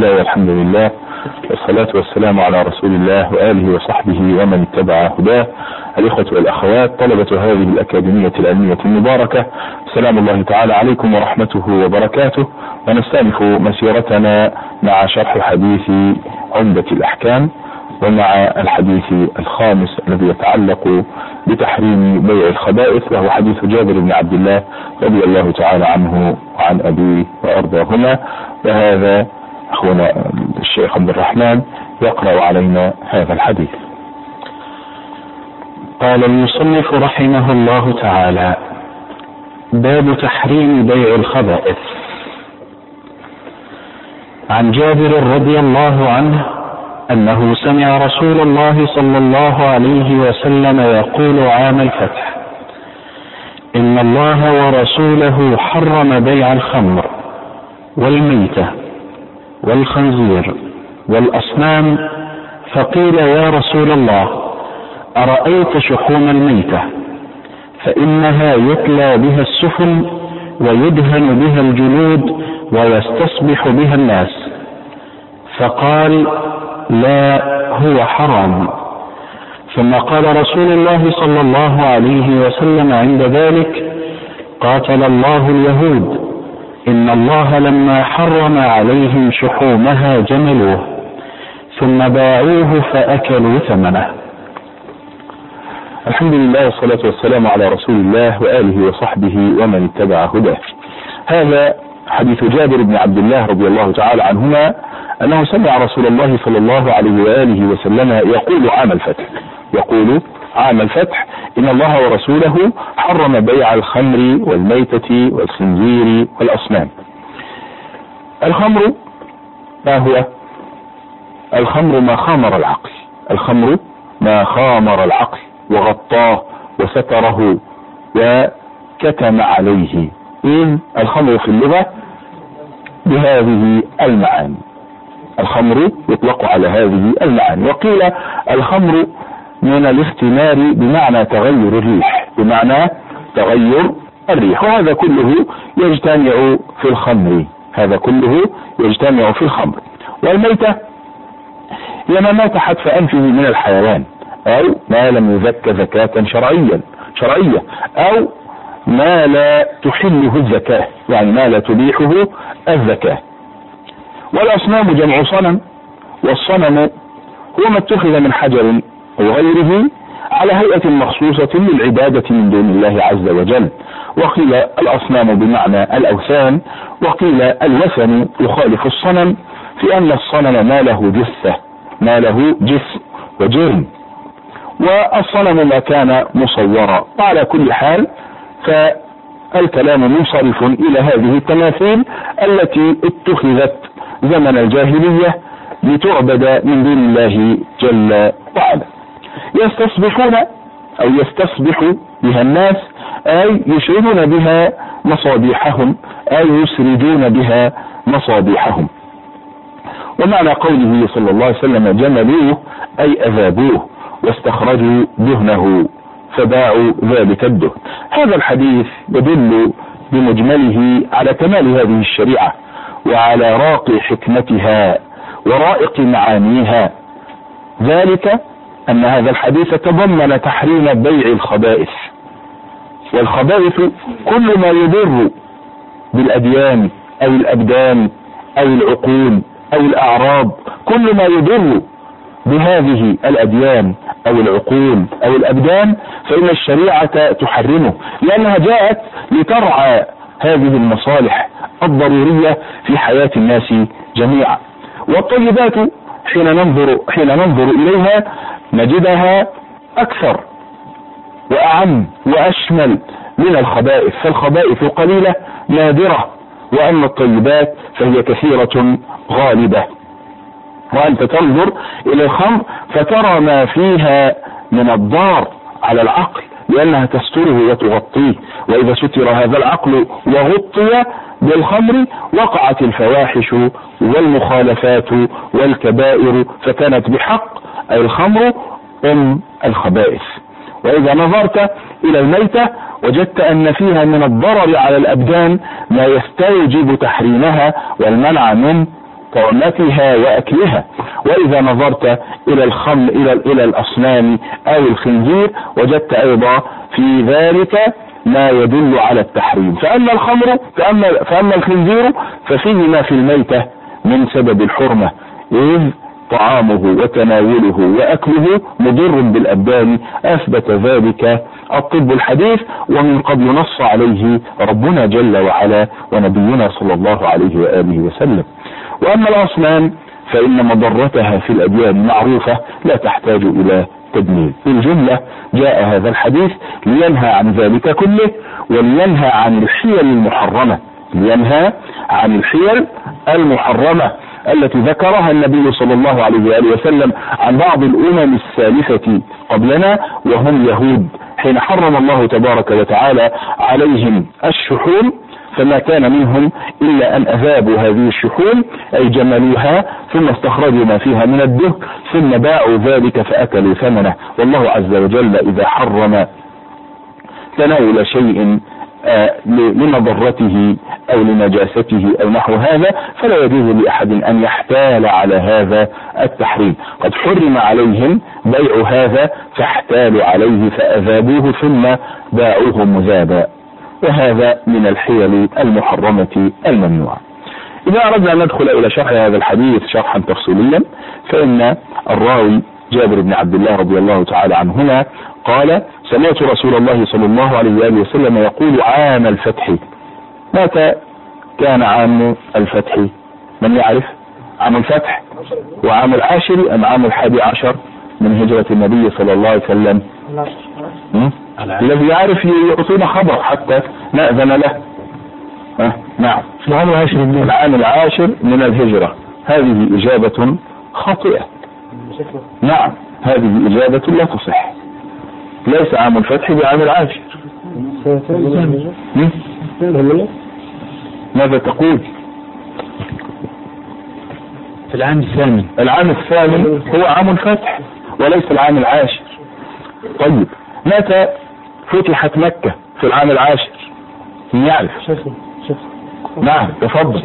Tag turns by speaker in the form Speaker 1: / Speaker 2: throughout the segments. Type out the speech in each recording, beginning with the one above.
Speaker 1: الله والحمد لله والصلاة والسلام على رسول الله وآله وصحبه ومن اتبع هداه. الإخوة والأخوات طلبة هذه الأكاديمية العلمية المباركة، سلام الله تعالى عليكم ورحمته وبركاته. ونستأنف مسيرتنا مع شرح حديث عمدة الأحكام، ومع الحديث الخامس الذي يتعلق بتحريم بيع الخبائث، وهو حديث جابر بن عبد الله رضي الله تعالى عنه وعن أبيه وأرضاهما. وهذا أخونا الشيخ عبد الرحمن يقرأ علينا هذا الحديث.
Speaker 2: قال المصنف رحمه الله تعالى: باب تحريم بيع الخبائث. عن جابر رضي الله عنه أنه سمع رسول الله صلى الله عليه وسلم يقول عام الفتح: إن الله ورسوله حرم بيع الخمر والميتة والخنزير والأصنام. فقيل: يا رسول الله، أرأيت شحوم الميتة؟ فإنها يتلى بها السفن ويدهن بها الجلود ويستصبح بها الناس. فقال: لا، هو حرام. ثم قال رسول الله صلى الله عليه وسلم عند ذلك: قاتل الله اليهود، إن الله لما حرم عليهم شحومها جملوه ثم باعوه فأكلوا ثمنه.
Speaker 1: الحمد لله والصلاة والسلام على رسول الله وآله وصحبه ومن اتبع هداه. هذا حديث جابر بن عبد الله رضي الله تعالى عنهما أنه سمع رسول الله صلى الله عليه وآله وسلم يقول عام الفتح: إن الله ورسوله حرم بيع الخمر والميتة والخنزير والأصنام. الخمر ما هو؟ الخمر ما خامر العقل، الخمر ما خامر العقل وغطاه وستره وكتم عليه. إذ الخمر في اللغة بهذه المعاني، الخمر يطلق على هذه المعاني. وقيل الخمر من الاختمار بمعنى تغير الريح، وهذا كله يجتمع في الخمر، والميتة هي ما مات حتف أنفه من الحيوان، أو ما لم يزك زكاة شرعية، أو ما لا تحله الزكاة، يعني ما لا تبيحه الزكاة. والأصنام جمع صنم، والصنم هو ما اتخذ من حجر أو غيره على هيئة مخصوصة للعبادة من دون الله عز وجل. وقيل الأصنام بمعنى الأوثان، وقيل الوثن يخالف الصنم في أن الصنم ما له جسم وجرم، والصنم ما كان مصورا. وعلى كل حال فالكلام منصرف إلى هذه التماثيل التي اتخذت زمن الجاهلية لتعبد من دون الله جل وعلا. يستصبحون أو يستصبح بها الناس، أي يشعلون بها مصابيحهم، أي يسردون بها مصابيحهم. ومعنى قوله صلى الله عليه وسلم جملوه أي أذابوه واستخرجوا دهنه فباعوا ذلك الدهن. هذا الحديث يدل بمجمله على كمال هذه الشريعة وعلى راقي حكمتها ورائق معانيها، ذلك أن هذا الحديث تضمن تحريم بيع الخبائث. والخبائث كل ما يضر بالأديان أو الأبدان أو العقول أو الأعراض، كل ما يضر بهذه الأديان أو العقول أو الأبدان فإن الشريعة تحرمه، لأنها جاءت لترعى هذه المصالح الضرورية في حياة الناس جميعا. والطيبات حين ننظر إليها نجدها أكثر وأعم وأشمل من الخبائث، فالخبائث قليلة نادرة، وأما الطيبات فهي كثيرة غالبة. وأنت تنظر إلى الخمر فترى ما فيها من الضار على العقل، لأنها تستره وتغطيه، وإذا ستر هذا العقل وغطي بالخمر وقعت الفواحش والمخالفات والكبائر، فكانت بحق أي الخمر الخبائث. وإذا نظرت إلى الميتة وجدت أن فيها من الضرر على الأبدان ما يستوجب تحريمها والمنع من طعمتها وأكلها. وإذا نظرت إلى الخمر إلى الأصنام أو الخنزير وجدت أيضا في ذلك ما يدل على التحريم. فأما الخمر فأما الخنزير ففيه ما في الميتة من سبب الحرمة، إذ طعامه وتناوله وأكله مضر بالأبدان، أثبت ذلك الطب الحديث، ومن قبل نص عليه ربنا جل وعلا ونبينا صلى الله عليه وآله وسلم. وأما الأصنام فإن مضرتها في الأديان معروفة لا تحتاج إلى تدليل. في الجملة جاء هذا الحديث لينهى عن ذلك كله، ولينهى عن الحيل المحرمة، لينهى عن الحيل المحرمة التي ذكرها النبي صلى الله عليه وآله وسلم عن بعض الأمم السالفة قبلنا وهم يهود، حين حرم الله تبارك وتعالى عليهم الشحوم، فما كان منهم إلا أن أذابوا هذه الشحوم أي جملوها ثم استخرجوا ما فيها من الدهن ثم باعوا ذلك فأكلوا ثمنه. والله عز وجل إذا حرم تناول شيء لمضرته أو لنجاسته أو نحو هذا فلا يجوز لأحد أن يحتال على هذا التحريم. قد حرم عليهم بيع هذا فاحتالوا عليه فأذابوه ثم باعوه مذابا، وهذا من الحيل المحرمة الممنوعة. إذا أردنا أن ندخل إلى شرح هذا الحديث شرحا تفصيليا فإن الراوي جابر بن عبد الله رضي الله تعالى عنهما قال: سمعت رسول الله صلى الله عليه وآله وسلم يقول عام الفتح. متى كان عام الفتح؟ من يعرف؟ عام الفتح وعام العاشر أم عام 11 من هجرة النبي صلى الله عليه وسلم؟ الذي يعرف يعطينا خبر حتى نأذن له. نعم، العام العاشر من الهجرة. هذه إجابة خاطئة. نعم، هذه إجابة لا تصح. ليس عام الفتح بعام العاشر. ماذا تقول؟
Speaker 2: في العام الثامن.
Speaker 1: العام الثامن هو عام الفتح وليس العام العاشر. طيب، متى فتحت مكة في العام العاشر؟ يعرف؟ نعم، تفضل.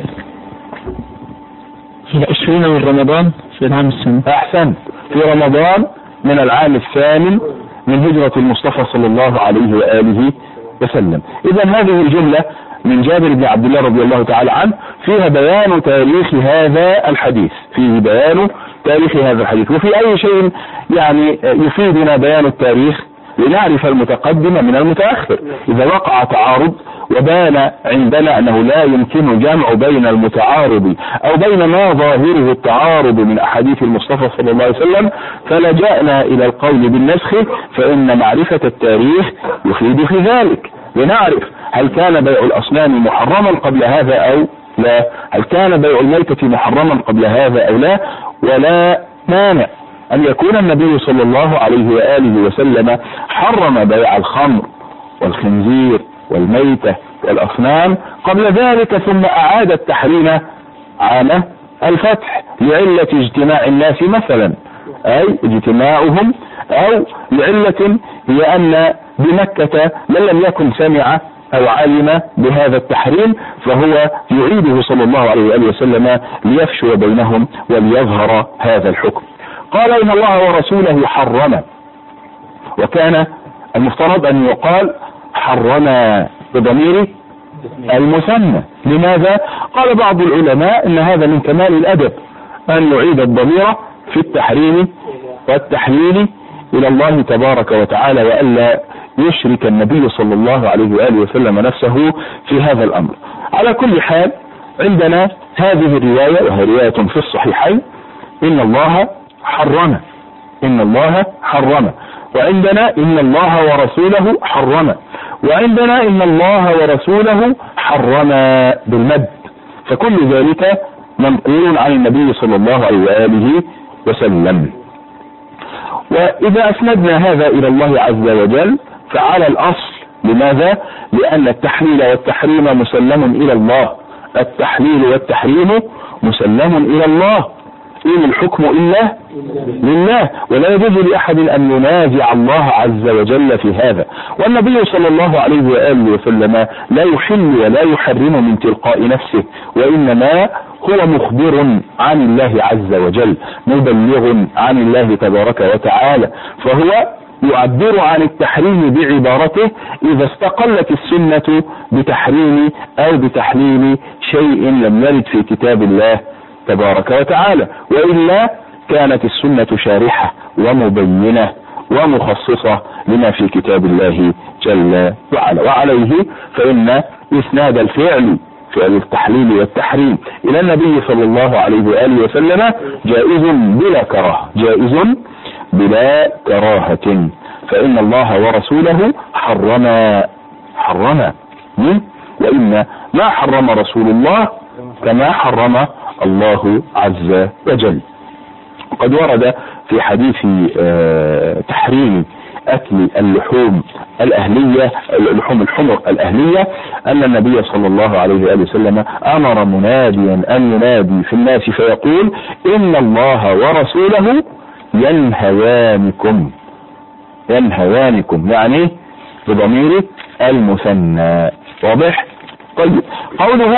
Speaker 2: في 20 من رمضان في العام الثامن.
Speaker 1: أحسن، في رمضان من العام الثامن من هجرة المصطفى صلى الله عليه وآله وسلم. إذا هذه الجملة من جابر بن عبد الله رضي الله تعالى عنه فيها بيان تاريخ هذا الحديث، فيه بيان تاريخ هذا الحديث. وفي أي شيء يعني يفيدنا بيان التاريخ لنعرف المتقدم من المتأخر. إذا وقع تعارض وبان عندنا أنه لا يمكن جمع بين المتعارض أو بين ما ظاهره التعارض من أحاديث المصطفى صلى الله عليه وسلم فلجأنا إلى القول بالنسخ، فإن معرفة التاريخ يفيد في ذلك، لنعرف هل كان بيع الأصنام محرما قبل هذا أو لا، هل كان بيع الميتة محرما قبل هذا أو لا. ولا مانع أن يكون النبي صلى الله عليه وآله وسلم حرم بيع الخمر والخنزير والميتة والأصنام قبل ذلك ثم أعاد التحريم عام الفتح لعلة اجتماع الناس مثلا، أي اجتماعهم، أو لعلة هي أن بمكة من لم يكن سمع أو علم بهذا التحريم فهو يعيده صلى الله عليه وآله وسلم ليفشو بينهم وليظهر هذا الحكم. قال: إن الله ورسوله حرم، وكان المفترض أن يقال حرم بضمير المثنى. لماذا؟ قال بعض العلماء إن هذا من كمال الأدب أن يعيد الضمير في التحريم والتحليل إلى الله تبارك وتعالى، وألا يشرك النبي صلى الله عليه وآله وسلم نفسه في هذا الأمر. على كل حال عندنا هذه الرواية، وهي رواية في الصحيحين: إن الله حرم، إن الله حرم، وعندنا إن الله ورسوله حرم، وعندنا إن الله ورسوله حرم بالمد، فكل ذلك منقول عن النبي صلى الله عليه وآله وسلم. وإذا أسندنا هذا إلى الله عز وجل فعلى الأصل. لماذا؟ لأن التحليل والتحريم مسلم إلى الله، التحليل والتحريم مسلم إلى الله، إن الحكم إلا لله، ولا يجوز لأحد أن ينازع الله عز وجل في هذا. والنبي صلى الله عليه وآله وسلم لا يحل ولا يحرم من تلقاء نفسه، وإنما هو مخبر عن الله عز وجل، مبلغ عن الله تبارك وتعالى، فهو يعبر عن التحريم بعبارته إذا استقلت السنة بتحريم أو بتحليل شيء لم يرد في كتاب الله تبارك وتعالى، وإلا كانت السنة شارحة ومبينة ومخصصة لما في كتاب الله جل وعلا. وعليه فإن إسناد الفعل، فعل التحليل والتحريم، إلى النبي صلى الله عليه وآله وسلم جائز بلا كراهة، جائز بلا كراهة، فإن الله ورسوله حرما وإن ما حرم رسول الله كما حرم الله عز وجل. قد ورد في حديث تحريم أكل اللحوم الأهلية، اللحوم الحمر الأهلية، أن النبي صلى الله عليه وآله وسلم أمر مناديا أن ينادي في الناس فيقول إن الله ورسوله ينهيانكم، يعني بضمير المثنى. واضح؟ طيب، قوله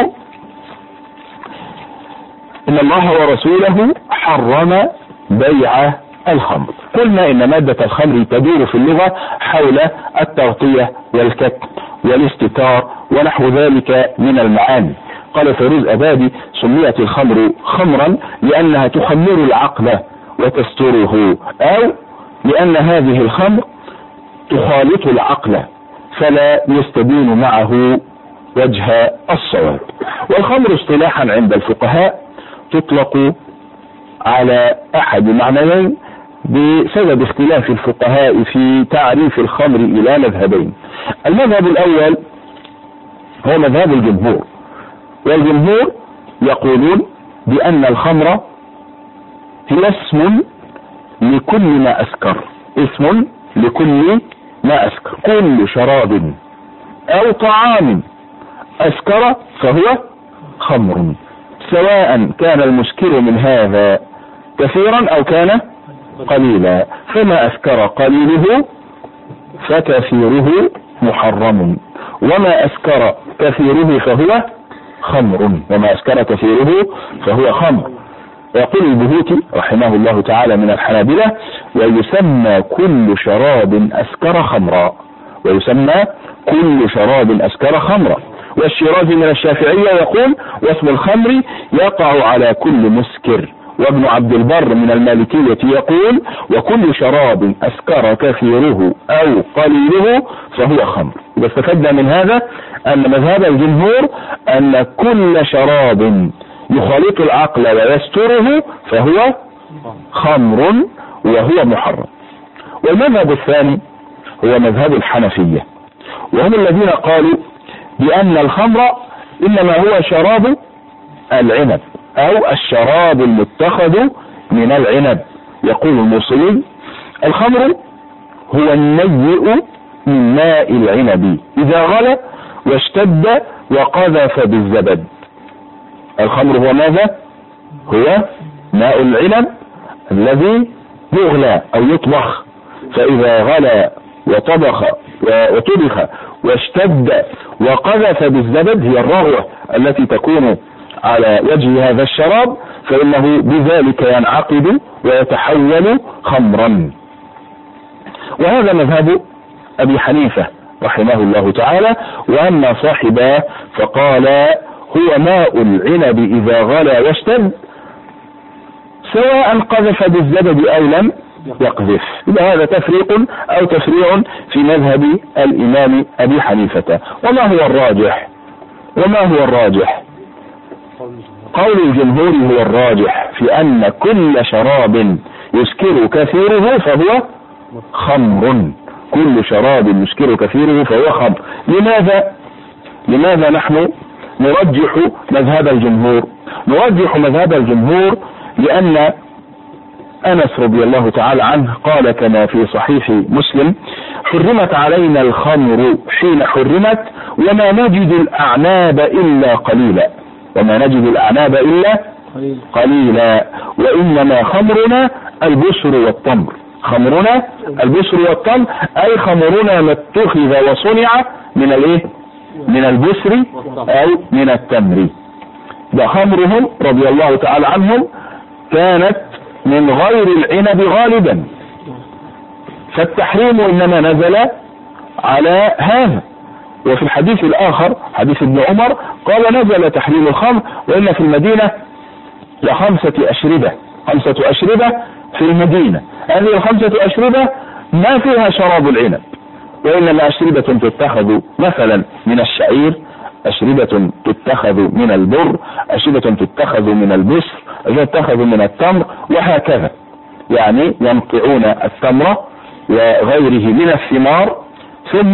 Speaker 1: إن الله ورسوله حرم بيع الخمر، قلنا إن مادة الخمر تدور في اللغة حول التغطية والكتم والاستتار ونحو ذلك من المعاني. قال فيروز أبادي سميت الخمر خمرا لأنها تخمر العقل وتستره، أو لأن هذه الخمر تخالط العقل فلا يستبين معه وجه الصواب. والخمر اصطلاحا عند الفقهاء تطلق على أحد معنيين بسبب اختلاف الفقهاء في تعريف الخمر إلى مذهبين. المذهب الأول هو مذهب الجمهور، والجمهور يقولون بأن الخمر هي اسم لكل ما أسكر، اسم لكل ما أسكر، كل شراب أو طعام أسكر فهو خمر، سواء كان المسكر من هذا كثيرا أو كان قليلا، فما أسكر قليله فكثيره محرم، وما أسكر كثيره فهو خمر، وما أسكر كثيره فهو خمر. ويقول البهوتي رحمه الله تعالى من الحنابلة ويسمى كل شراب أسكر خمرا، ويسمى كل شراب أسكر خمرا. والشيرازي من الشافعية يقول واسم الخمر يقع على كل مسكر. وابن عبد البر من المالكية يقول وكل شراب أسكر كثيره أو قليله فهو خمر. إذا استفدنا من هذا أن مذهب الجمهور أن كل شراب يخالط العقل ويستره فهو خمر وهو محرم. والمذهب الثاني هو مذهب الحنفية، وهم الذين قالوا بأن الخمر إنما هو شراب العنب أو الشراب المتخذ من العنب. يقول الموصلي الخمر هو النيء من ماء العنب إذا غلى واشتد وقذف بالزبد. الخمر هو ماذا؟ هو ماء العنب الذي يغلى أو يطبخ، فإذا غلى وطبخ واشتد وقذف بالزبد هي الرغوة التي تكون على وجه هذا الشراب، فإنه بذلك ينعقد ويتحول خمرا. وهذا مذهب أبي حنيفة رحمه الله تعالى. وأما صاحباه فقال هو ماء العنب إذا غلى واشتد سواء قذف بالزبد أو لم يقذف. إذا هذا تفريق أو تفريع في مذهب الإمام أبي حنيفة. وما هو الراجح؟ قول الجمهور هو الراجح في أن كل شراب يسكر كثيره فهو خمر، كل شراب يسكر كثيره فهو خمر. لماذا نحن نرجح مذهب الجمهور؟ نرجح مذهب الجمهور لأن أنس رضي الله تعالى عنه قال كما في صحيح مسلم حرمت علينا الخمر حين حرمت وما نجد الأعناب إلا قليلا، وإنما خمرنا البسر والتمر، أي خمرنا ما اتخذ وصنع من البسر أو من التمر. ده خمرهم رضي الله تعالى عنهم كانت من غير العنب غالبا، فالتحريم إنما نزل على هذا. وفي الحديث الآخر حديث ابن عمر قال نزل تحريم الخمر وإن في المدينة ل5 أشربة، 5 أشربة في المدينة. هذه ال5 أشربة ما فيها شراب العنب، وإنما أشربة تتخذ مثلا من الشعير، أشربة تتخذ من البر، أشربة تتخذ من البسر، تتخذ من التمر، وهكذا. يعني ينقعون التمر وغيره من الثمار ثم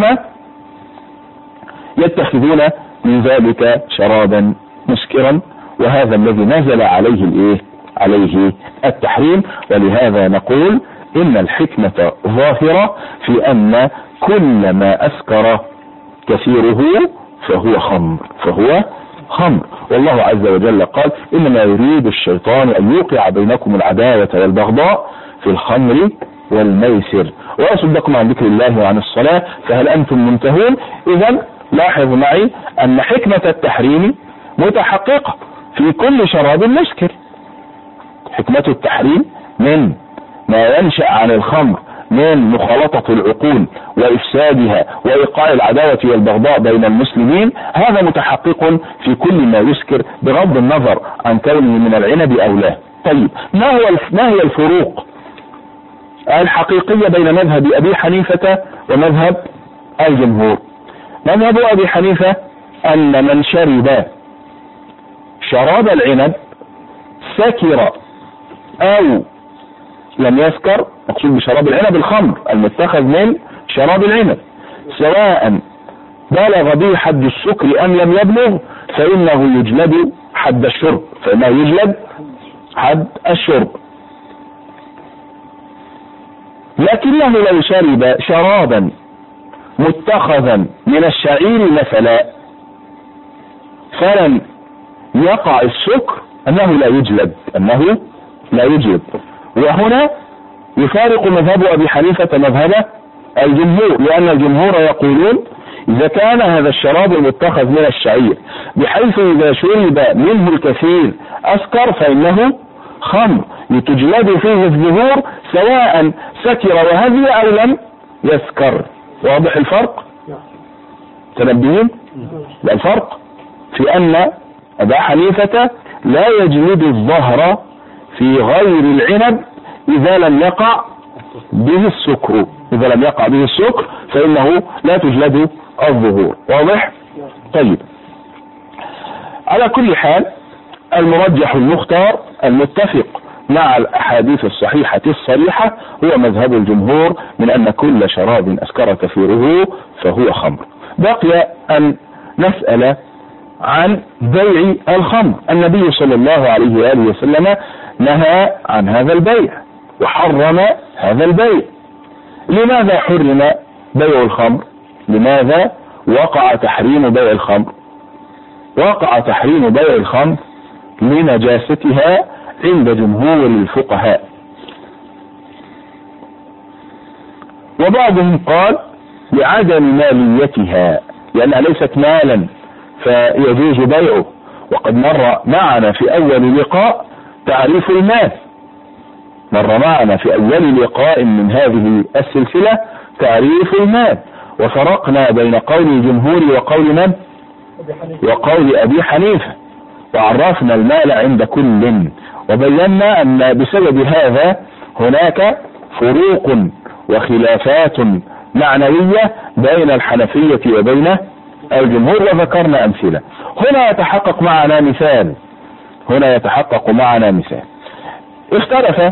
Speaker 1: يتخذون من ذلك شرابا مسكرا، وهذا الذي نزل عليه التحريم. ولهذا نقول إن الحكمة ظاهرة في أن كل ما أسكر كثيره فهو خمر. والله عز وجل قال إنما يريد الشيطان أن يوقع بينكم العداوة والبغضاء في الخمر والميسر ويصدكم عن ذكر الله وعن الصلاة فهل أنتم منتهون. إذن لاحظ معي أن حكمة التحريم متحققة في كل شراب مسكر. حكمة التحريم من ما ينشأ عن الخمر من مخالطة العقول وإفسادها وإيقاع العداوة والبغضاء بين المسلمين، هذا متحقق في كل ما يسكر بغض النظر عن كونه من العنب أو لا. طيب ما هي الفروق الحقيقية بين مذهب أبي حنيفة ومذهب الجمهور؟ مذهب أبي حنيفة أن من شرب شراب العنب سكر أو لم يسكر، مقصود بشراب العنب الخمر المتخذ من شراب العنب، سواء بلغ به حد السكر أم لم يبلغ، فإنه يجلد حد الشرب. لكنه لو شرب شرابا متخذا من الشعير مثلا فلم يقع السكر أنه لا يجلد. وهنا يفارق مذهب أبي حنيفة مذهب الجمهور، لأن الجمهور يقولون إذا كان هذا الشراب المتخذ من الشعير بحيث إذا شرب منه الكثير أسكر فإنه خمر يتجلد فيه الظهور سواء سكر وهدي أو لم يسكر. واضح الفرق؟ تنبهين؟ الفرق في أن أبا حنيفة لا يجلد الظهر في غير العنب إذا لم يقع به السكر، فإنه لا تجلد الظهور. واضح؟ طيب، على كل حال المرجح المختار المتفق مع الأحاديث الصحيحة الصريحة هو مذهب الجمهور من أن كل شراب أسكر كثيره فهو خمر. بقي أن نسأل عن بيع الخمر. النبي صلى الله عليه وآله وسلم نهى عن هذا البيع وحرم هذا البيع. لماذا حرم بيع الخمر؟ لماذا وقع تحريم بيع الخمر؟ وقع تحريم بيع الخمر لنجاستها عند جمهور الفقهاء، وبعضهم قال لعدم ماليتها لأنها ليست مالا فيجوز بيعه. وقد مر معنا في أول لقاء تعريف المال، مر معنا في أول لقاء من هذه السلسلة تعريف المال، وفرقنا بين قول الجمهور وقول من؟ وقول أبي حنيفة، وعرفنا المال عند كل، وبينا أن بسبب هذا هناك فروق وخلافات معنوية بين الحنفية وبين الجمهور، وذكرنا أمثلة. هنا يتحقق معنا مثال. اختلف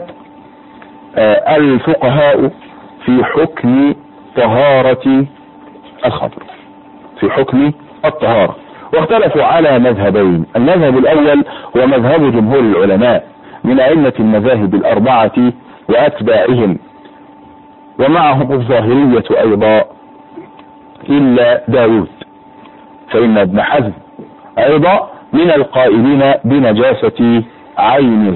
Speaker 1: الفقهاء في حكم طهارة الخمر، في حكم الطهارة، واختلفوا على مذهبين. المذهب الأول هو مذهب جمهور العلماء من أئمة المذاهب الأربعة وأتباعهم، ومعهم الظاهرية أيضا إلا داود، فإن ابن حزم أيضا من القائلين بنجاسة عين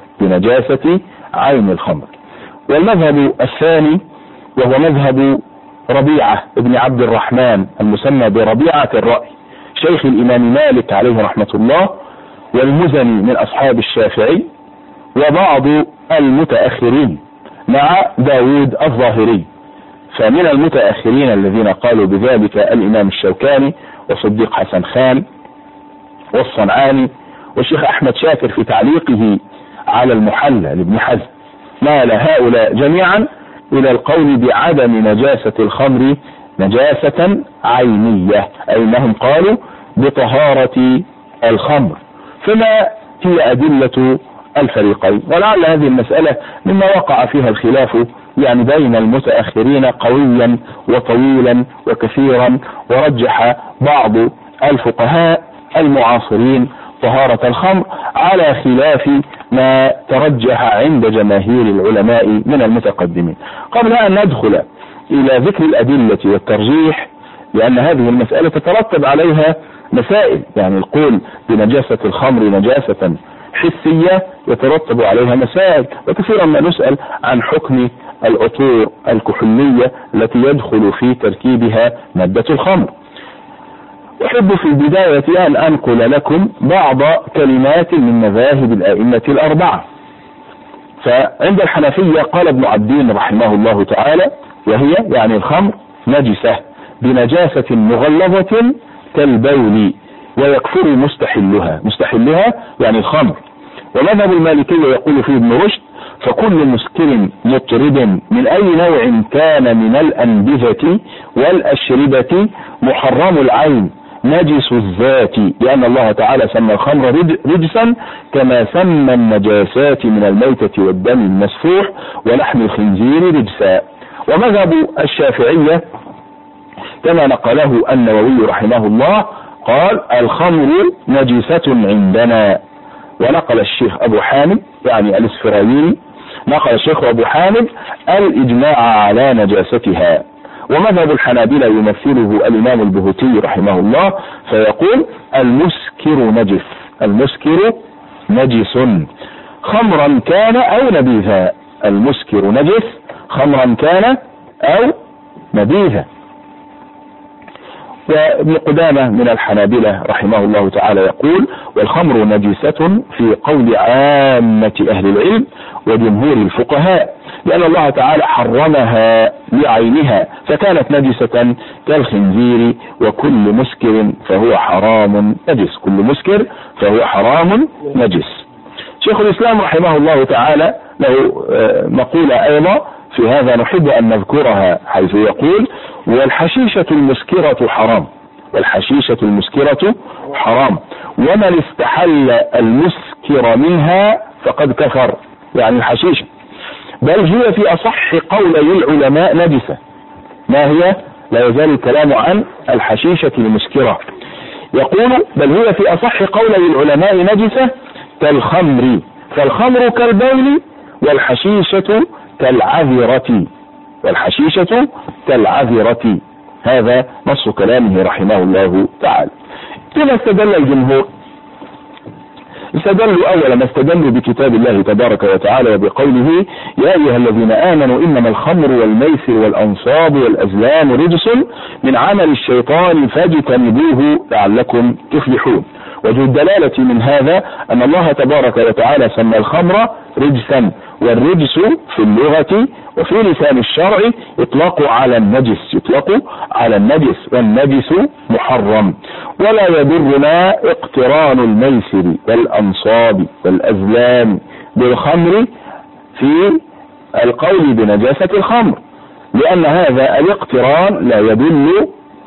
Speaker 1: الخمر. والمذهب الثاني وهو مذهب ربيعة ابن عبد الرحمن المسمى بربيعة الرأي، شيخ الإمام مالك عليه رحمة الله، والمزني من أصحاب الشافعي وبعض المتأخرين مع داود الظاهري. فمن المتأخرين الذين قالوا بذلك الإمام الشوكاني وصديق حسن خان والصنعاني والشيخ أحمد شاكر في تعليقه على المحلى لابن حزم. مال هؤلاء جميعا إلى القول بعدم نجاسة الخمر نجاسة عينية، أي أنهم قالوا بطهارة الخمر. فما هي أدلة الفريقين؟ ولعل هذه المسألة مما وقع فيها الخلاف يعني بين المتأخرين قويا وطويلا وكثيرا، ورجح بعض الفقهاء المعاصرين طهارة الخمر على خلاف ما ترجح عند جماهير العلماء من المتقدمين. قبل أن ندخل إلى ذكر الأدلة والترجيح، لأن هذه المسألة تترتب عليها مسائل، يعني القول بنجاسة الخمر نجاسة حسية يترتب عليها مسائل، وكثيرا ما نسأل عن حكم العطور الكحولية التي يدخل في تركيبها مادة الخمر. أحب في البداية أن أنقل لكم بعض كلمات من مذاهب الأئمة الأربعة. فعند الحنفية قال ابن عبدين رحمه الله تعالى: وهي يعني الخمر نجسة بنجاسة مغلظة كالبول ويكفر مستحلها يعني الخمر. ومذهب المالكية يقول فيه ابن رشد: فكل مسكر مطرب من أي نوع كان من الأنبذة والأشربة محرم العين نجس الذات، لأن الله تعالى سمى الخمر رجسا كما سمى النجاسات من الميتة والدم المسفوح ولحم الخنزير رجسا. ومذهب الشافعية كما نقله النووي رحمه الله قال: الخمر نجسة عندنا. ونقل الشيخ أبو حامد يعني الإسفرايني نقل الشيخ أبو حامد الإجماع على نجاستها. ومذهب الحنابلة يمثله الإمام البهوتي رحمه الله فيقول: المسكر نجس، المسكر نجس خمرا كان أو نبيذا. المسكر نجس خمرا كان أو نبيذا. وابن قدامة من الحنابلة رحمه الله تعالى يقول: والخمر نجسة في قول عامة أهل العلم وجمهور الفقهاء، لأن الله تعالى حرمها لعينها فكانت نجسة كالخنزير، وكل مسكر فهو حرام نجس، كل مسكر فهو حرام نجس. شيخ الإسلام رحمه الله تعالى له مقولة أيضا في هذا نحب أن نذكرها، حيث يقول: والحشيشة المسكرة حرام، والحشيشة المسكرة حرام، ومن استحل المسكر منها فقد كفر، يعني الحشيشة. بل هي في أصح قولي العلماء نجسة. ما هي؟ لا يزال الكلام عن الحشيشة المسكرة. يقول: بل هي في أصح قولي العلماء نجسة كالخمر، فالخمر كالبول والحشيشة كالعذرة، والحشيشة كالعذرة. هذا نص كلامه رحمه الله تعالى. كما استدل الجمهور؟ استدلوا أولا استدلوا بكتاب الله تبارك وتعالى وبقوله: يا أيها الذين آمنوا إنما الخمر والميسر والأنصاب والأزلام رجس من عمل الشيطان فاجتنبوه لعلكم تفلحون. وجه الدلالة من هذا أن الله تبارك وتعالى سمى الخمر رجسا، والرجس في اللغة وفي لسان الشرع يطلق على النجس، يطلق على النجس، والنجس محرم. ولا يضرنا اقتران الميسر والأنصاب والأزلام بالخمر في القول بنجاسة الخمر، لأن هذا الاقتران لا يدل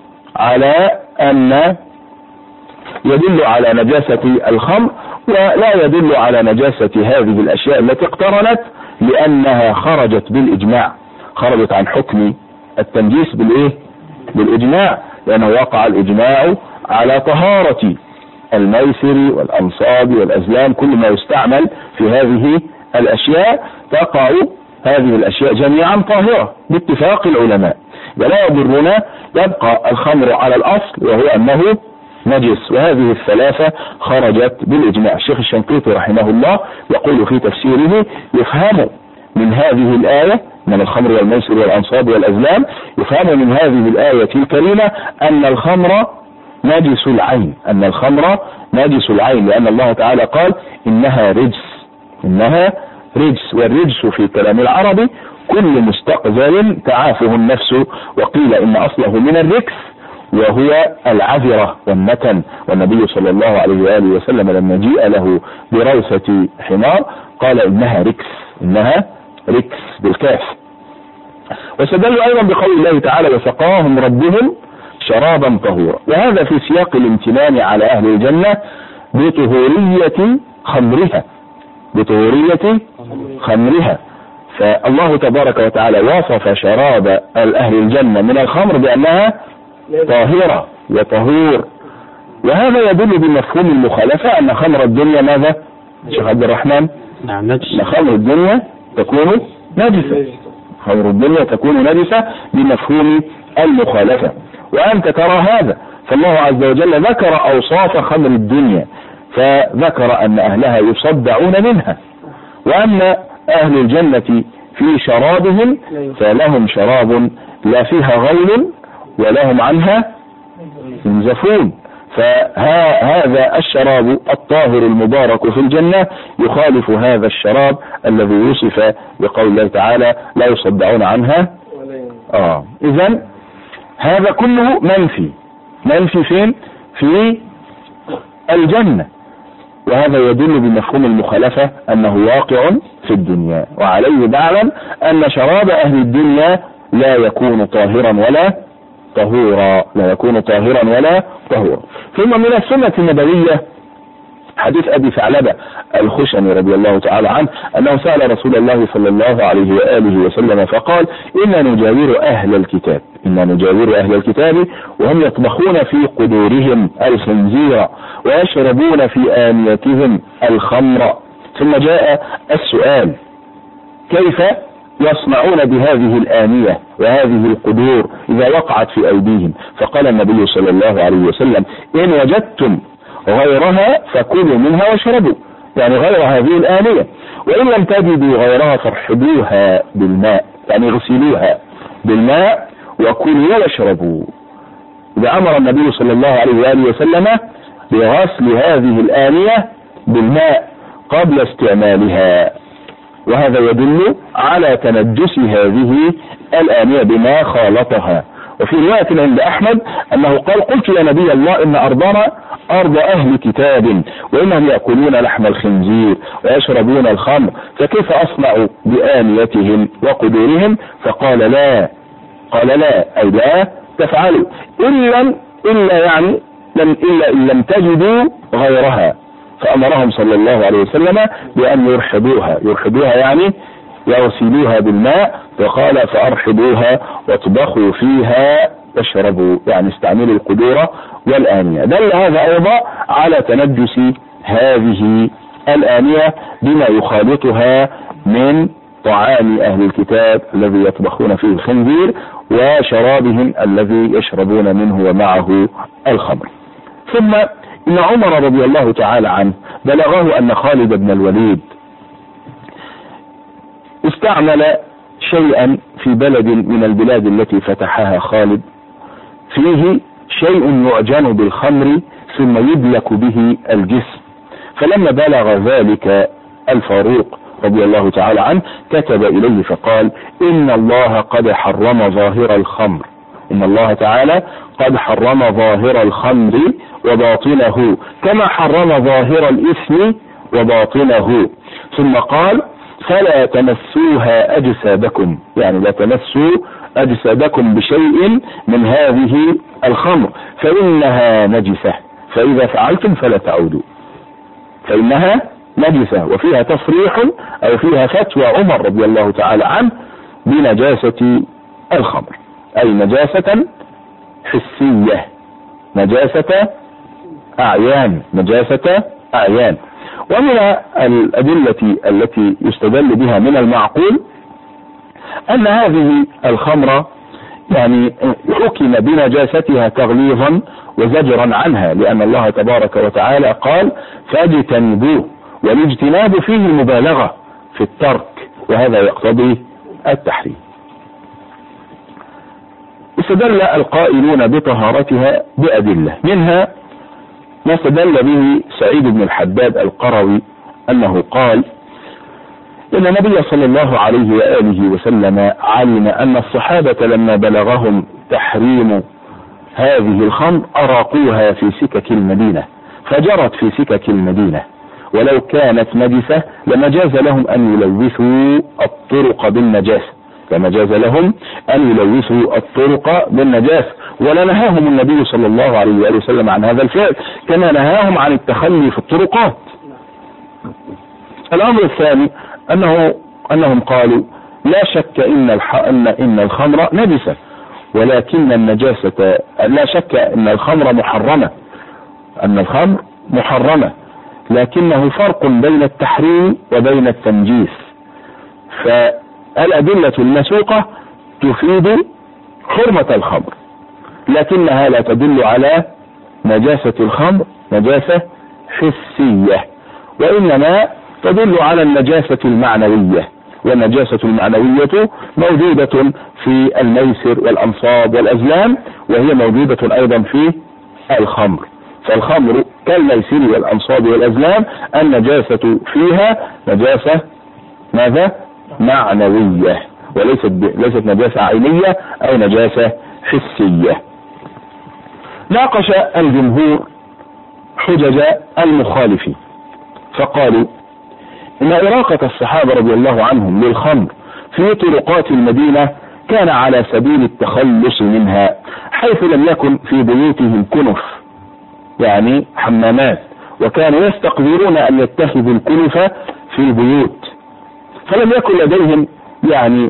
Speaker 1: على نجاسة الخمر، ولا يدل على نجاسة هذه الأشياء التي اقترنت، لأنها خرجت بالإجماع، خرجت عن حكم التنجيس بالإجماع، لأنه وقع الإجماع على طهارة الميسر والأنصاب والأزلام. كل ما يستعمل في هذه الأشياء تقع هذه الأشياء جميعا طاهرة باتفاق العلماء. ولا يضرنا يبقى الخمر على الأصل وهو أنه نجس، وهذه الثلاثة خرجت بالإجماع. الشيخ الشنقيطي رحمه الله يقول في تفسيره: يفهم من هذه الآية من الخمر والميسر والأنصاب والأزلام، يفهم من هذه الآية الكريمة أن الخمر نجس العين، أن الخمر نجس العين، لأن الله تعالى قال إنها رجس، إنها رجس. والرجس في كلام العربي كل مستقذر تعافه النفس، وقيل إن أصله من الركس وهو العذرة والنتن. والنبي صلى الله عليه وآله وسلم لما جيء له بروثة حمار قال إنها ركس، إنها ركس بالكاف. واستدلوا أيضا بقول الله تعالى وسقاهم ربهم شرابا طهورا، وهذا في سياق الامتنان على أهل الجنة بطهورية خمرها، بطهورية خمرها. فالله تبارك وتعالى وصف شراب أهل الجنة من الخمر بأنها طاهرة وطهور، وهذا يدل بمفهوم المخالفة أن خمر الدنيا ماذا؟ شيخ عبد الرحمن؟
Speaker 2: نعم نجس.
Speaker 1: خمر الدنيا تكون نجسة، خمر الدنيا تكون نجسة بمفهوم المخالفة، وأنت ترى هذا. فالله عز وجل ذكر أوصاف خمر الدنيا، فذكر أن أهلها يصدعون منها، وأن أهل الجنة في شرابهم فلهم شراب لا فيها غول ولهم عنها ينزفون. فهذا الشراب الطاهر المبارك في الجنة يخالف هذا الشراب الذي وصف بقول الله تعالى لا يصدعون عنها. إذن هذا كله منفي فين؟ في الجنة، وهذا يدل بمفهوم المخالفة أنه واقع في الدنيا. وعليه نعلم أن شراب أهل الدنيا لا يكون طاهرا ولا طهورا، لا يكون طاهرا ولا طهورا. ثم من السنة النبوية حديث أبي ثعلبة الخشني رضي الله تعالى عنه أنه سأل رسول الله صلى الله عليه وآله وسلم فقال إنا نجاور أهل الكتاب، إنا نجاور أهل الكتاب وهم يطبخون في قدورهم الخنزير ويشربون في آنيتهم الخمر. ثم جاء السؤال كيف يصنعون بهذه الآنية وهذه القدور إذا وقعت في أيديهم؟ فقال النبي صلى الله عليه وسلم إن وجدتم غيرها فكلوا منها واشربوا، يعني غير هذه الآنية، وإن لم تجدوا غيرها فارحبوها بالماء، يعني غسلوها بالماء وكلوا واشربوا. إذا أمر النبي صلى الله عليه وآله وسلم بغسل هذه الآنية بالماء قبل استعمالها، وهذا يدل على تنجس هذه الآنية بما خالطها. وفي رواية عند أحمد أنه قال قلت يا نبي الله إن أرضنا أرض أهل كتاب وإنهم يأكلون لحم الخنزير ويشربون الخمر، فكيف أصنع بآنيتهم وقدورهم؟ فقال لا، قال لا أي لا تفعلوا إلا إن لم تجدوا غيرها. فأمرهم صلى الله عليه وسلم بأن يرحبوها يعني يغسلوها بالماء، وقال فأرحبوها واطبخوا فيها واشربوا، يعني استعملوا القدور والآنية. دل هذا أيضا على تنجس هذه الآنية بما يخالطها من طعام أهل الكتاب الذي يطبخون فيه الخنزير وشرابهم الذي يشربون منه ومعه الخمر. ثم إن عمر رضي الله تعالى عنه بلغه أن خالد بن الوليد استعمل شيئا في بلد من البلاد التي فتحها خالد فيه شيء يعجن بالخمر ثم يدلك به الجسم، فلما بلغ ذلك الفاروق رضي الله تعالى عنه كتب إليه فقال إن الله قد حرم ظاهر الخمر، إن الله تعالى قد حرم ظاهر الخمر وباطنه كما حرم ظاهر الإثم وباطنه. ثم قال فلا تمسوها أجسادكم، يعني لا تمسوا أجسادكم بشيء من هذه الخمر فإنها نجسة، فإذا فعلتم فلا تعودوا، فإنها نجسة. وفيها تصريح أو فيها فتوى عمر رضي الله تعالى عنه بنجاسة الخمر، أي نجاسة حسية، نجاسة أعيان. ومن الأدلة التي يستدل بها من المعقول أن هذه الخمر يعني حكم بنجاستها تغليظا وزجرا عنها، لأن الله تبارك وتعالى قال فاجتنبوه، والاجتناب فيه المبالغة في الترك، وهذا يقتضي التحريم. استدل القائلون بطهارتها بأدلة، منها ما استدل به سعيد بن الحداد القروي أنه قال إن النبي صلى الله عليه وآله وسلم علم أن الصحابة لما بلغهم تحريم هذه الخمر أراقوها في سكك المدينة فجرت في سكك المدينة، ولو كانت نجسة لما جاز لهم أن يلوثوا الطرق بالنجاسة، كما جاز لهم أن يلوثوا الطرق بالنجاسة، ولا نهاهم النبي صلى الله عليه وآله وسلم عن هذا الفعل كما نهاهم عن التخلي في الطرقات. الأمر الثاني أنهم قالوا لا شك إن الخمر نجسة، ولكن النجاسة لا شك أن الخمر محرمة، لكنه فرق بين التحريم وبين التنجيس، فالأدلة المسوقة تفيد حرمة الخمر لكنها لا تدل على نجاسة الخمر نجاسة حسية، وإنما تدل على النجاسة المعنوية، والنجاسة المعنوية موجودة في الميسر والأنصاب والأزلام، وهي موجودة أيضا في الخمر، فالخمر كالميسر والأنصاب والأزلام النجاسة فيها نجاسة ماذا؟ معنوية، ليست نجاسة عينية أو نجاسة حسية. ناقش الجمهور حجج المخالفين فقالوا إن إراقة الصحابة رضي الله عنهم للخمر في طرقات المدينة كان على سبيل التخلص منها، حيث لم يكن في بيوتهم كنف يعني حمامات، وكانوا يستقدرون أن يتخذوا الكنف في البيوت، فلم يكن لديهم يعني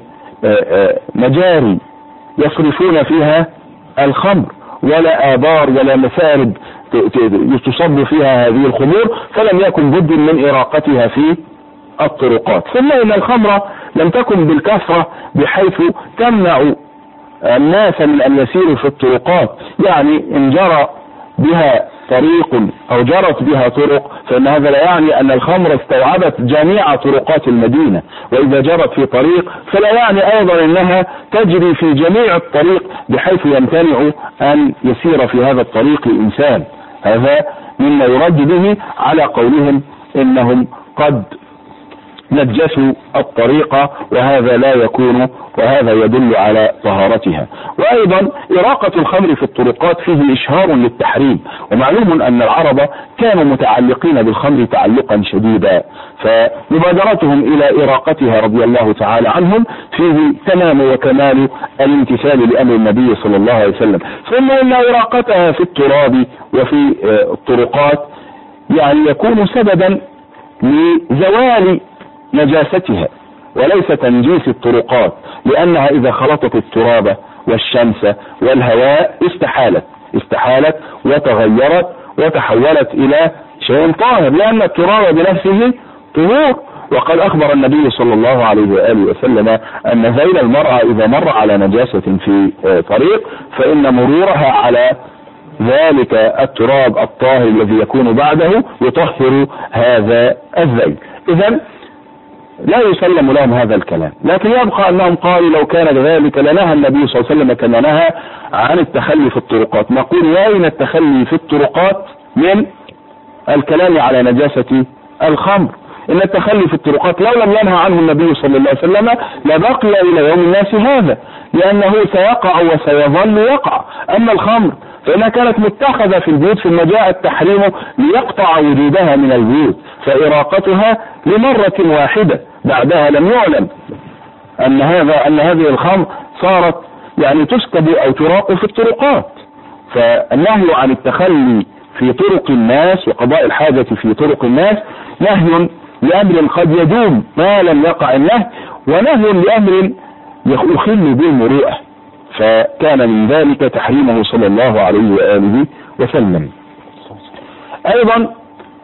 Speaker 1: مجاري يصرفون فيها الخمر ولا آبار ولا مسارب تصب فيها هذه الخمور، فلم يكن بد من إراقتها في الطرقات. ثم إن الخمر لم تكن بالكثرة بحيث تمنع الناس من أن يسيروا في الطرقات، يعني إن جرى بها طريق أو جرت بها طرق فإن هذا لا يعني أن الخمر استوعبت جميع طرقات المدينة، وإذا جرت في طريق فلا يعني أيضا أنها تجري في جميع الطريق بحيث يمتنع أن يسير في هذا الطريق إنسان. هذا مما يرد به على قولهم إنهم قد نجسوا الطريقة، وهذا لا يكون، وهذا يدل على طهارتها. وأيضا إراقة الخمر في الطرقات فيه إشهار للتحريم، ومعلوم أن العرب كانوا متعلقين بالخمر تعلقا شديدا، فمبادرتهم إلى إراقتها رضي الله تعالى عنهم فيه تمام وكمال الامتثال لأمر النبي صلى الله عليه وسلم. ثم إن إراقتها في التراب وفي الطرقات يعني يكون سببا لزوال نجاستها وليس تنجيس الطرقات، لأنها إذا خلطت التراب والشمس والهواء استحالت وتغيرت وتحولت إلى شيء طاهر، لأن التراب بنفسه طهور. وقد أخبر النبي صلى الله عليه وآله وسلم أن ذيل المرأة إذا مر على نجاسة في طريق فإن مرورها على ذلك التراب الطاهر الذي يكون بعده يطهر هذا الذيل. إذن لا يسلم لهم هذا الكلام، لكن يبقى أنهم قالوا لو كان ذلك لنهى النبي صلى الله عليه وسلم كما نهى عن التخلي في الطرقات. نقول أين التخلي في الطرقات من الكلام على نجاسة الخمر؟ إن التخلي في الطرقات لو لم ينهى عنه النبي صلى الله عليه وسلم لبقي إلى يوم الناس هذا، لأنه سيقع وسيظل يقع. أما الخمر فإنها كانت متخذة في البيوت ثم جاء التحريم ليقطع وجودها من البيوت، فإراقتها لمرة واحدة، بعدها لم يعلم أن هذه الخمر صارت يعني تسكب أو تراق في الطرقات. فالنهي عن التخلي في طرق الناس وقضاء الحاجة في طرق الناس نهي لأمر قد يدوم ما لم يقع النهي، ونهي لأمر يخل بالمروءة، فكان من ذلك تحريمه صلى الله عليه وآله وسلم. أيضا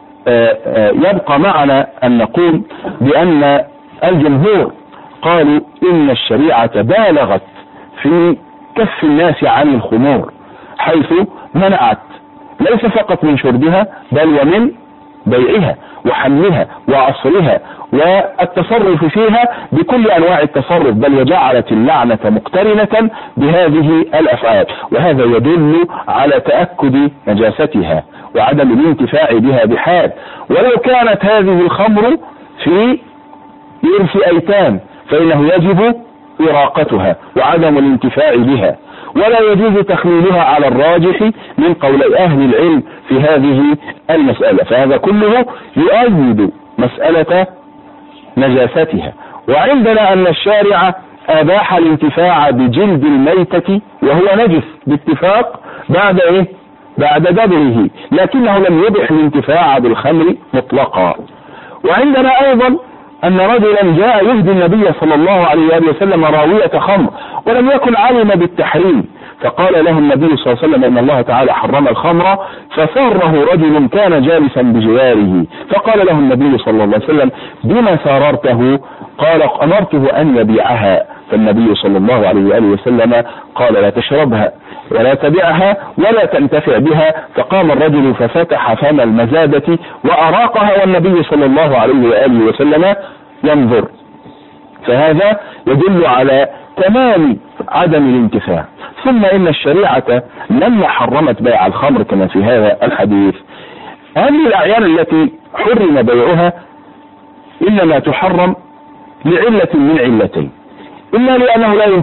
Speaker 1: يبقى معنا أن نقول بأن الجمهور قالوا إن الشريعة بالغت في كف الناس عن الخمور، حيث منعت ليس فقط من شربها بل ومن بيعها وحملها وعصرها والتصرف فيها بكل أنواع التصرف، بل وجعلت اللعنة مقترنة بهذه الأفعال، وهذا يدل على تأكد نجاستها وعدم الانتفاع بها بحال. ولو كانت هذه الخمر في إرث أيتام فإنه يجب إراقتها وعدم الانتفاع بها، ولا يجوز تخليلها على الراجح من قول أهل العلم في هذه المسألة. فهذا كله يؤيد مسألة نجاستها. وعندنا أن الشارع أباح الانتفاع بجلد الميتة وهو نجس باتفاق بعد دبره، لكنه لم يبح الانتفاع بالخمر مطلقا. وعندنا أيضا أن رجلا جاء يهدي النبي صلى الله عليه وسلم راوية خمر ولم يكن علم بالتحريم، فقال له النبي صلى الله عليه وسلم إن الله تعالى حرم الخمر، فسره رجل كان جالسا بجواره فقال له النبي صلى الله عليه وسلم بما ساررته؟ قال أمرته أن يبيعها، فالنبي صلى الله عليه وسلم قال لا تشربها ولا تبيعها ولا تنتفع بها. فقام الرجل ففتح فم المزادة وأراقها والنبي صلى الله عليه وسلم ينظر. فهذا يدل على تمام عدم الانتفاع. ثم إن الشريعة لما حرمت بيع الخمر كما في هذا الحديث، هذه الأعيان التي حرم بيعها إنما تحرم لعلة من علتين: إما لأنه لا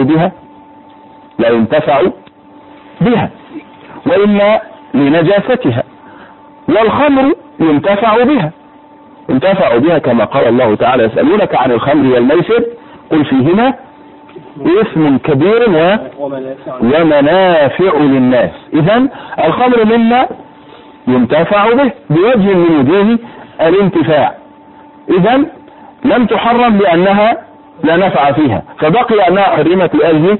Speaker 1: ينتفع بها وإما لنجاستها. والخمر ينتفع بها كما قال الله تعالى يسألونك عن الخمر والميسر قل فيهما اسم كبير ومنافع للناس. إذن الخمر مما ينتفع به بوجه من وجوه الانتفاع، إذن لم تحرم لأنها لا نفع فيها، فبقي أنها حرمت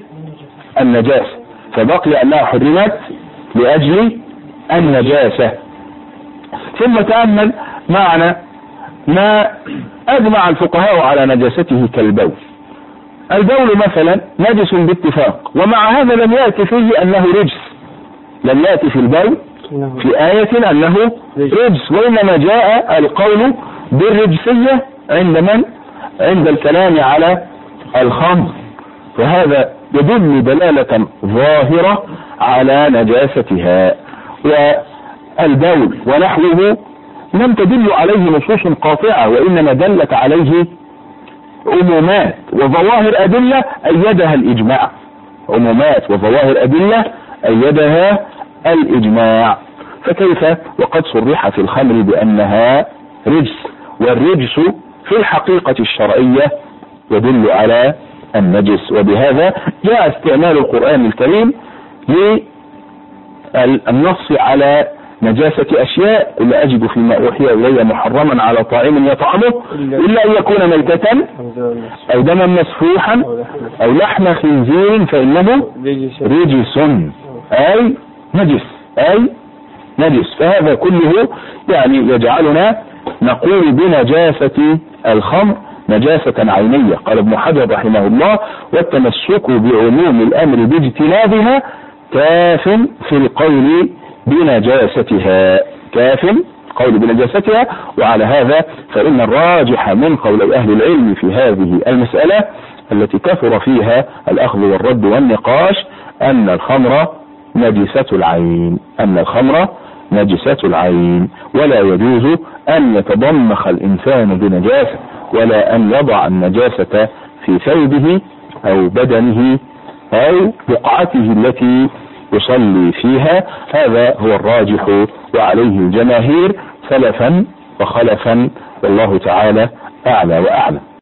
Speaker 1: لأجل النجاسة. ثم تأمل معنا ما أجمع الفقهاء على نجاسته كالبول. البول مثلا نجس باتفاق، ومع هذا لم يأتي فيه أنه رجس، لم يأتي في البول في آية أنه رجس، وإنما جاء القول بالرجسية عند الكلام على الخمر، وهذا يدل دلالة ظاهرة على نجاستها. والبول ونحوه لم تدل عليه نصوص قاطعة، وإنما دلت عليه عمومات وظواهر أدلة أيدها الإجماع. فكيف وقد صرح في الخمر بأنها رجس، والرجس في الحقيقة الشرعية يدل على النجس. وبهذا جاء استعمال القرآن الكريم للنص على نجاسة أشياء: إلا أجد فيما أوحي إلي محرما على طاعم يطعمه إلا أن يكون ميتة أو دما مسفوحا أو لحم خنزير فإنه رجس أي نجس. فهذا كله يعني يجعلنا نقول بنجاسة الخمر نجاسة عينية. قال ابن حجر رحمه الله: والتمسك بعموم الأمر باجتنابها كاف في القول بنجاستها، وعلى هذا فإن الراجح من قول أهل العلم في هذه المسألة التي كثر فيها الأخذ والرد والنقاش أن الخمر نجسة العين، ولا يجوز أن يتضمخ الإنسان بنجاسة ولا أن يضع النجاسة في ثوبه أو بدنه أو بقعته التي يصلي فيها. هذا هو الراجح وعليه الجماهير سلفا وخلفا، والله تعالى أعلى وأعلم.